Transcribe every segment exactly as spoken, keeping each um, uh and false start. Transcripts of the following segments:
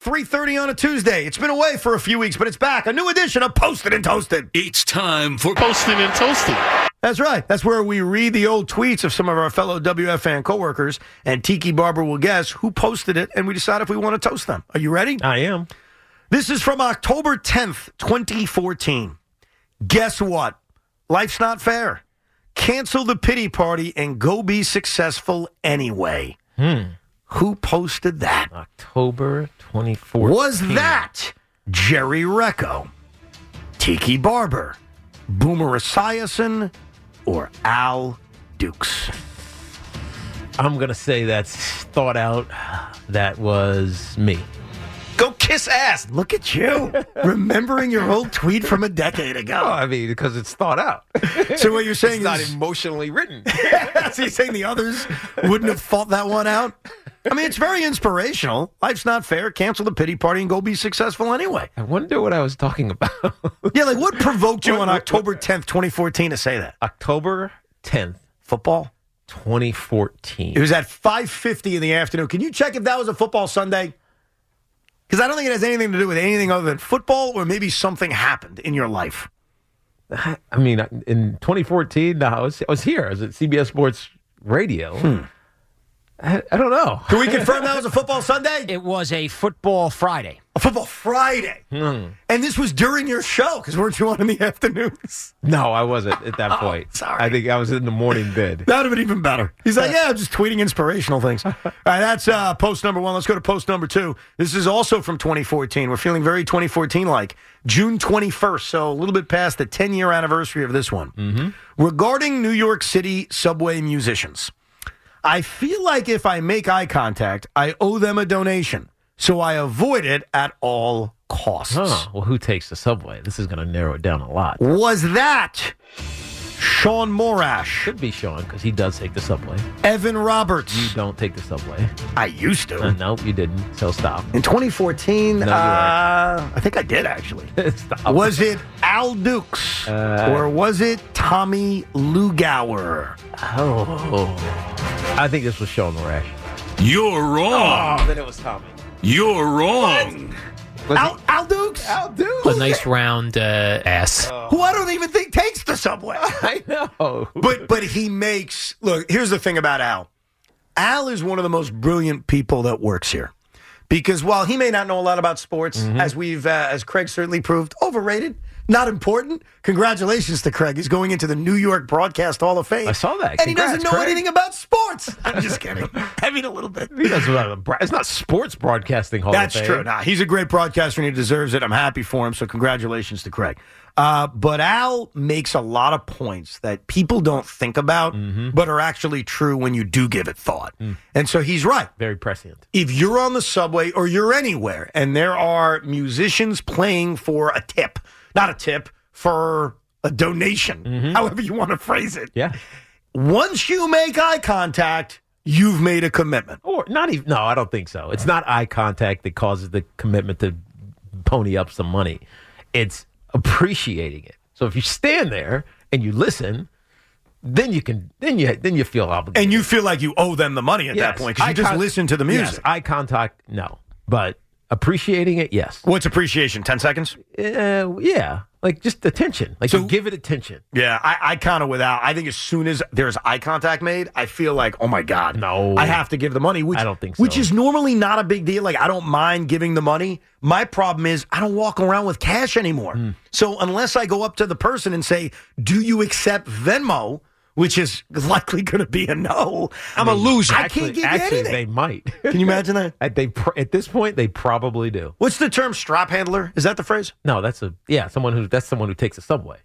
three thirty on a Tuesday. It's been away for a few weeks, but it's back. A new edition of Posted and Toasted. It's time for Posted and Toasted. That's right. That's where we read the old tweets of some of our fellow W F fan coworkers, and Tiki Barber will guess who posted it, and we decide if we want to toast them. Are you ready? I am. This is from October tenth, twenty fourteen. Guess what? Life's not fair. Cancel the pity party and go be successful anyway. Hmm. Who posted that? October twenty fourteen. Was that Jerry Recco, Tiki Barber, Boomer Esiason, or Al Dukes? I'm going to say that's thought out. That was me. Go kiss ass. Look at you. Remembering your old tweet from a decade ago. Oh, I mean, because it's thought out. So what you're saying it's is... not emotionally written. So you're saying the others wouldn't have thought that one out? I mean, it's very inspirational. Life's not fair. Cancel the pity party and go be successful anyway. I wonder what I was talking about. Yeah, like what provoked you on October tenth, twenty fourteen to say that? October tenth. Football? twenty fourteen. It was at five fifty in the afternoon. Can you check if that was a football Sunday? Because I don't think it has anything to do with anything other than football, or maybe something happened in your life. I mean, in twenty fourteen, no, I was, I was here. I was at C B S Sports Radio. Hmm. I, I don't know. Can we confirm that was a football Sunday? It was a football Friday. A football Friday. Hmm. And this was during your show, because weren't you on in the afternoons? No, I wasn't at that point. Oh, sorry. I think I was in the morning bed. That would have been even better. He's like, yeah, I'm just tweeting inspirational things. All right, that's uh, post number one. Let's go to post number two. This is also from twenty fourteen. We're feeling very twenty fourteen-like. June twenty-first, so a little bit past the ten-year anniversary of this one. Mm-hmm. Regarding New York City subway musicians, I feel like if I make eye contact, I owe them a donation, so I avoid it at all costs. Oh, well, who takes the subway? This is going to narrow it down a lot. Was that Sean Morash? Should be Sean, because he does take the subway. Evan Roberts? You don't take the subway. I used to. Uh, no, you didn't. So stop. In twenty fourteen, No, you uh, I think I did, actually. Stop. Was it Al Dukes? Uh, or was it Tommy Lugauer? Oh. I think this was Sean Morash. You're wrong. Oh, then it was Tommy. You're wrong. Was Al, he- Al Dukes? Al Dukes. A nice round uh, ass. Who I don't even think takes the subway. I know. But but he makes, look, here's the thing about Al. Al is one of the most brilliant people that works here. Because while he may not know a lot about sports, Mm-hmm. as we've, uh, as Craig certainly proved, overrated, not important. Congratulations to Craig. He's going into the New York Broadcast Hall of Fame. I saw that. And he doesn't Congrats, know Craig. anything about sports. I'm just kidding. I mean, a little bit. He doesn't know the- It's not sports broadcasting hall That's of Fame. true. Nah, he's a great broadcaster and he deserves it. I'm happy for him. So congratulations to Craig. Uh, but Al makes a lot of points that people don't think about, Mm-hmm. but are actually true when you do give it thought. Mm. And so he's right. Very prescient. If you're on the subway or you're anywhere and there are musicians playing for a tip, not a tip, for a donation, however you want to phrase it. Yeah. Once you make eye contact, you've made a commitment. Or not even. No, I don't think so. It's not eye contact that causes the commitment to pony up some money. It's appreciating it. So if you stand there and you listen, then you can then you then you feel obligated. And you feel like you owe them the money at that Yes. point because you Eye just con- listen to the music. Yes, eye contact, no. But appreciating it, yes. What's appreciation? ten seconds? Uh, yeah. Like just attention. Like So- you give it attention. Yeah, I, I kind of without. I think as soon as there's eye contact made, I feel like, oh my God. No. I have to give the money. Which, I don't think so. Which is normally not a big deal. Like, I don't mind giving the money. My problem is I don't walk around with cash anymore. Mm. So unless I go up to the person and say, do you accept Venmo? Which is likely going to be a no. I'm a loser. I Actually, can't give actually, you anything. they might. Can you imagine that? at, they pr- at this point, they probably do. What's the term strap handler? Is that the phrase? No, that's a yeah. Someone who that's someone who takes a subway.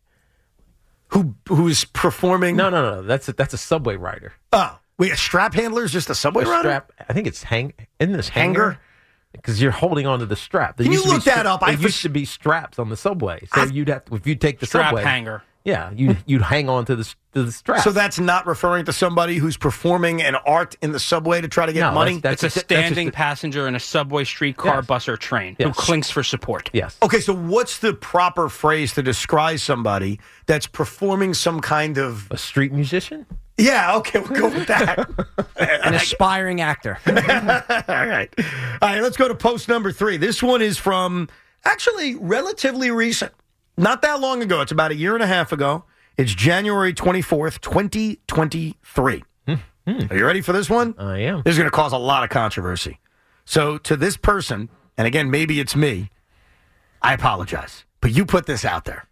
Who Who is performing? No, no, no. That's a, that's a subway rider. Oh, wait, a strap handler is just a subway A rider? strap. I think it's hang. Isn't this Hanger? hanger? Because you're holding on to the strap. There Can used you to be look that stra- up? I There for- used to be straps on the subway, so I've- you'd have to, if you take the Strap subway hanger. Yeah, you you'd hang on to the to the strap. So that's not referring to somebody who's performing an art in the subway to try to get No, money? that's- It's a that's just- standing passenger in a subway, streetcar, Yes. bus, or train Yes. who clings for support. yes. Okay, so what's the proper phrase to describe somebody that's performing some kind of... A street musician. Yeah, okay, we'll go with that. An aspiring actor. All right. All right, let's go to post number three. This one is from actually relatively recent. Not that long ago. It's about a year and a half ago. It's January twenty-fourth, twenty twenty-three. Mm-hmm. Are you ready for this one? I am. This is going to cause a lot of controversy. So to this person, and again, maybe it's me, I apologize. But you put this out there.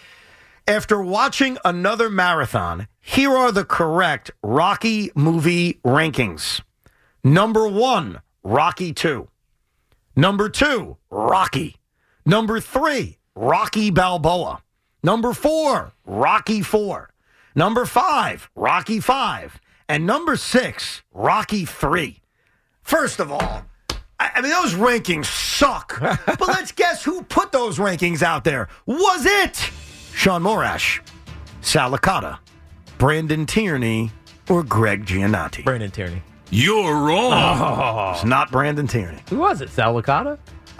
After watching another marathon, here are the correct Rocky movie rankings. Number one, Rocky two. Number two, Rocky. Number three, Rocky Balboa. Number four, Rocky four. Number five, Rocky five. And number six, Rocky three. First of all, I I mean, those rankings suck. But let's guess who put those rankings out there. Was it Sean Morash, Sal Licata, Brandon Tierney, or Greg Giannotti? Brandon Tierney. You're wrong. It's not Brandon Tierney. Who was it? Sal Licata?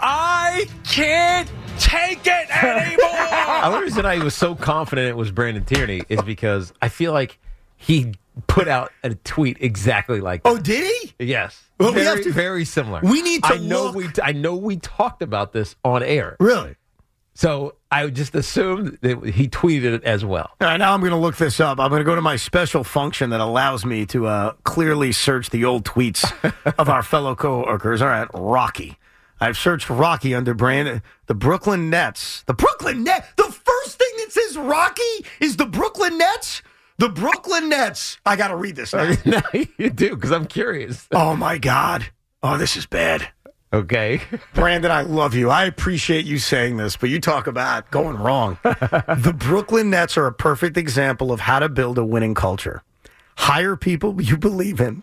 I can't take it anymore. The only reason I was so confident it was Brandon Tierney is because I feel like he put out a tweet exactly like that. Oh, did he? Yes. Well, we very, have to- very similar. We need to I know look- we I know we talked about this on air. Really? So I just assumed that he tweeted it as well. All right, now I'm going to look this up. I'm going to go to my special function that allows me to uh, clearly search the old tweets of our fellow coworkers. All right, Rocky. I've searched Rocky under Brandon. The Brooklyn Nets. The Brooklyn Nets. The first thing that says Rocky is the Brooklyn Nets. The Brooklyn Nets. I got to read this now. No, you do, because I'm curious. Oh, my God. Oh, this is bad. Okay. Brandon, I love you. I appreciate you saying this, but you talk about going wrong. The Brooklyn Nets are a perfect example of how to build a winning culture. Hire people you believe in.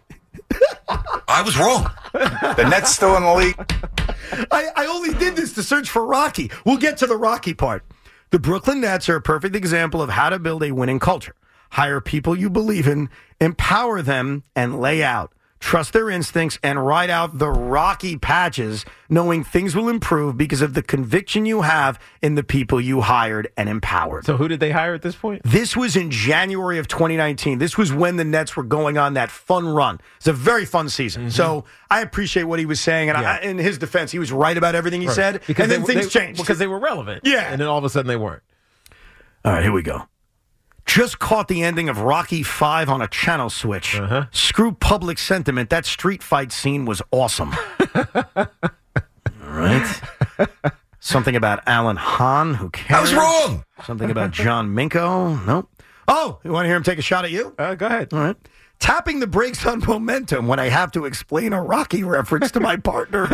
I was wrong. The Nets still in the league. I, I only did this to search for Rocky. We'll get to the Rocky part. The Brooklyn Nets are a perfect example of how to build a winning culture. Hire people you believe in, empower them, and lay out. Trust their instincts and ride out the rocky patches, knowing things will improve because of the conviction you have in the people you hired and empowered. So who did they hire at this point? This was in January of twenty nineteen. This was when the Nets were going on that fun run. It's a very fun season. Mm-hmm. So I appreciate what he was saying. And yeah. I, in his defense, he was right about everything he right. said. Because and then they, things they, changed. Because they were relevant. Yeah. And then all of a sudden they weren't. All right, here we go. Just caught the ending of Rocky five on a channel switch. Uh-huh. Screw public sentiment. That street fight scene was awesome. All right. Something about Alan Hahn. Who cares? I was wrong. Something about John Minko. Nope. Oh, you want to hear him take a shot at you? Uh, go ahead. All right. Tapping the brakes on momentum when I have to explain a Rocky reference to my partner.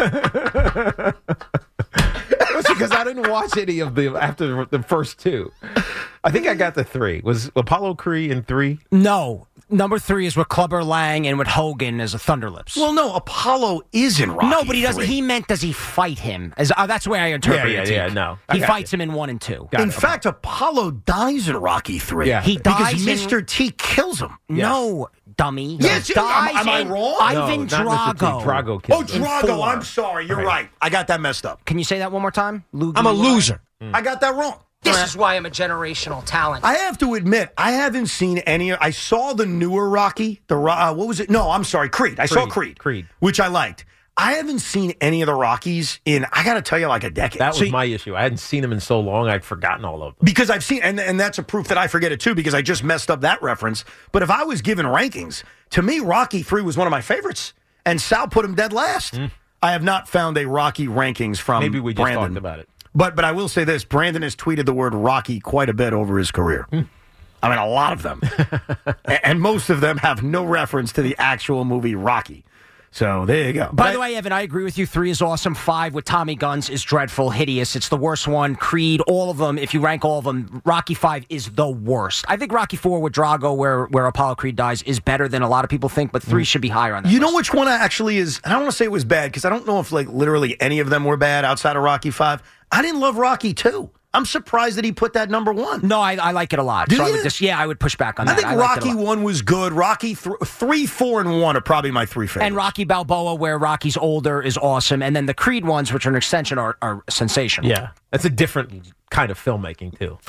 Because I didn't watch any of the after the first two. I think I got the three. Was Apollo Creed in three? No. Number three is with Clubber Lang and with Hogan as a Thunderlips. Well, no, Apollo is in Rocky. no, but he doesn't. three. He meant, does he fight him? As uh, that's the way I interpret Yeah, it. yeah, Teak. yeah, no. I He got fights you. him in one and two. Got In it, okay. fact, Apollo dies in Rocky three. Yeah. He because dies in- Mister T kills him. No, dummy. Yes, He am- dies am I in wrong? Ivan no, not Mister T. Drago. Drago Oh, killed him. Drago, four. I'm sorry. You're Right. right. I got that messed up. Can you say that one more time? Loogie I'm a Lie? loser. I got that wrong. This is why I'm a generational talent. I have to admit, I haven't seen any. I saw the newer Rocky. The Ro- uh, what was it? No, I'm sorry, Creed. I saw Creed. Creed, Creed. which I liked. I haven't seen any of the Rockies in. I got to tell you, like a decade. That was See, my issue. I hadn't seen him in so long, I'd forgotten all of them. because I've seen, and and that's a proof that I forget it too, because I just messed up that reference. But if I was given rankings, to me, Rocky three was one of my favorites, and Sal put him dead last. I have not found a Rocky rankings from Maybe we just Brandon. talked about it. But but I will say this: Brandon has tweeted the word Rocky quite a bit over his career. I mean, a lot of them, A- and most of them have no reference to the actual movie Rocky. So there you go. By But the way, Evan, I agree with you. Three is awesome. Five with Tommy Guns is dreadful, hideous. It's the worst one. Creed, all of them. If you rank all of them, Rocky Five is the worst. I think Rocky Four with Drago, where where Apollo Creed dies, is better than a lot of people think. But three should be higher on that. you list. know which one actually is? I don't want to say it was bad because I don't know if like literally any of them were bad outside of Rocky Five. I didn't love Rocky Two. I'm surprised that he put that number one. No, I, I like it a lot. Do so I you? would just yeah, I would push back on I that. think liked it a Rocky lot. One was good. Rocky th- Three, Four, and One are probably my three favorites. And Rocky Balboa, where Rocky's older, is awesome. And then the Creed ones, which are an extension, are, are sensational. Yeah. That's a different kind of filmmaking, too. For sure.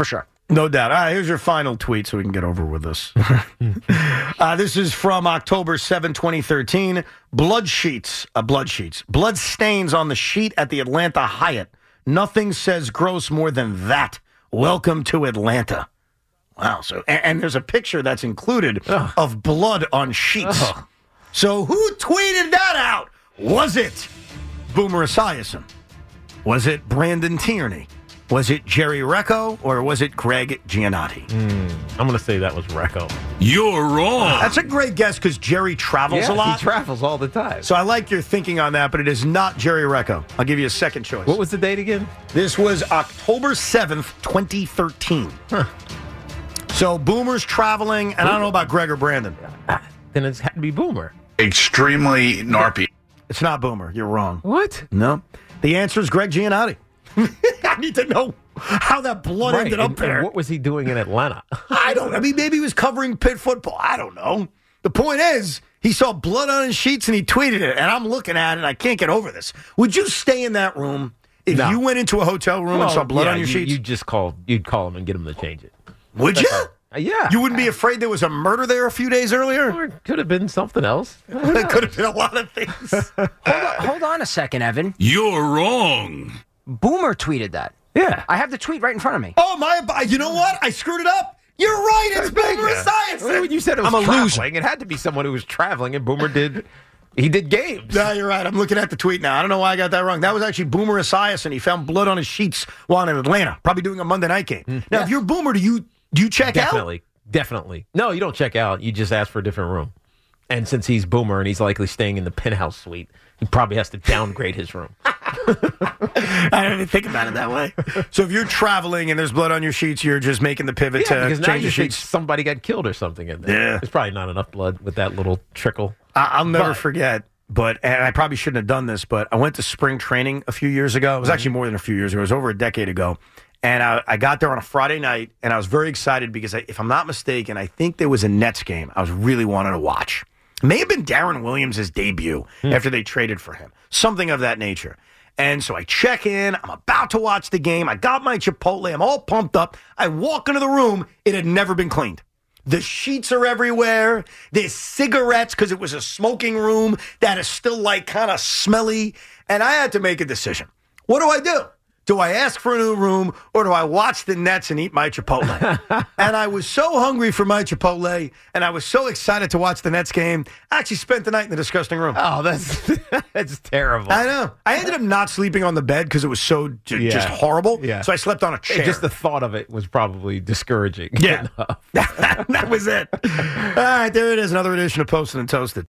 No doubt. All right, here's your final tweet so we can get over with this. uh, this is from October seventh, twenty thirteen. Blood sheets, uh, blood sheets, blood stains on the sheet at the Atlanta Hyatt. Nothing says gross more than that. Welcome to Atlanta. Wow. So, and, and there's a picture that's included Ugh. of blood on sheets. Ugh. So who tweeted that out? Was it Boomer Esiason? Was it Brandon Tierney? Was it Jerry Recco or was it Greg Giannotti? Mm, I'm going to say that was Recco. You're wrong. That's a great guess because Jerry travels yes, a lot. He travels all the time. So I like your thinking on that, but it is not Jerry Recco. I'll give you a second choice. What was the date again? This was October seventh, twenty thirteen. Huh. So Boomer's traveling, and Boomer. I don't know about Greg or Brandon. Then it's had to be Boomer. Extremely narpy. It's not Boomer. You're wrong. What? No. The answer is Greg Giannotti. I need to know how that blood right. ended up and, there. And what was he doing in Atlanta? I don't. I mean, maybe he was covering Pitt football. I don't know. The point is, he saw blood on his sheets and he tweeted it, and I'm looking at it and I can't get over this. Would you stay in that room if no. you went into a hotel room well, and saw blood yeah, on your you, sheets? You'd just call. You'd call him and get him to change it. Would you? Uh, yeah. You wouldn't be afraid there was a murder there a few days earlier? Or it could have been something else. It could have been a lot of things. hold, on, hold on a second, Evan. You're wrong. Boomer tweeted that. Yeah. I have the tweet right in front of me. Oh, my. You know what? I screwed it up. You're right. It's Boomer Esiason. When you said it was I'm a traveling, loser. it had to be someone who was traveling, and Boomer did. He did games. No, you're right. I'm looking at the tweet now. I don't know why I got that wrong. That was actually Boomer Esiason. He found blood on his sheets while in Atlanta, probably doing a Monday night game. Mm, now, yeah. if you're Boomer, do you do you check Definitely. out? Definitely. No, you don't check out. You just ask for a different room. And since he's Boomer and he's likely staying in the penthouse suite, he probably has to downgrade his room. I didn't even think about it that way. So if you're traveling and there's blood on your sheets, you're just making the pivot yeah, to because change now the you think sheets. somebody got killed or something in there. Yeah. There's probably not enough blood with that little trickle. I- I'll never but, forget, but and I probably shouldn't have done this, but I went to spring training a few years ago. It was actually more than a few years ago. It was over a decade ago. And I, I got there on a Friday night, and I was very excited because, I, if I'm not mistaken, I think there was a Nets game I was really wanting to watch. It may have been Darren Williams' debut hmm. after they traded for him, something of that nature. And so I check in. I'm about to watch the game. I got my Chipotle. I'm all pumped up. I walk into the room. It had never been cleaned. The sheets are everywhere. There's cigarettes because it was a smoking room that is still like kind of smelly. And I had to make a decision. What do I do? Do I ask for a new room or do I watch the Nets and eat my Chipotle? And I was so hungry for my Chipotle and I was so excited to watch the Nets game. I actually spent the night in the disgusting room. Oh, that's that's terrible. I know. I ended up not sleeping on the bed because it was so j- yeah. just horrible. Yeah. So I slept on a chair. Just the thought of it was probably discouraging. Yeah. That was it. All right, there it is. Another edition of Posted and Toasted.